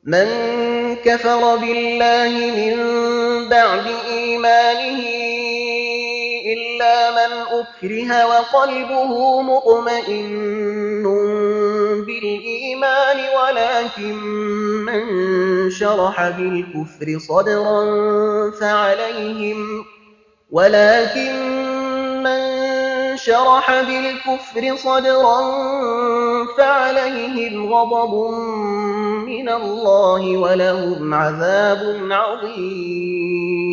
مَن كَفَرَ بِاللَّهِ مِن بَعْدِ إِيمَانِهِ إِلَّا مَنْ أُكْرِهَ وَقَلْبُهُ مُطْمَئِنٌّ بِالْإِيمَانِ وَلَٰكِن مَّن شَرَحَ بِالْكُفْرِ صَدْرًا فَعَلَيْهِمْ غَضَبٌ مِّنَ اللَّهِ وَلَهُمْ عَذَابٌ عَظِيمٌ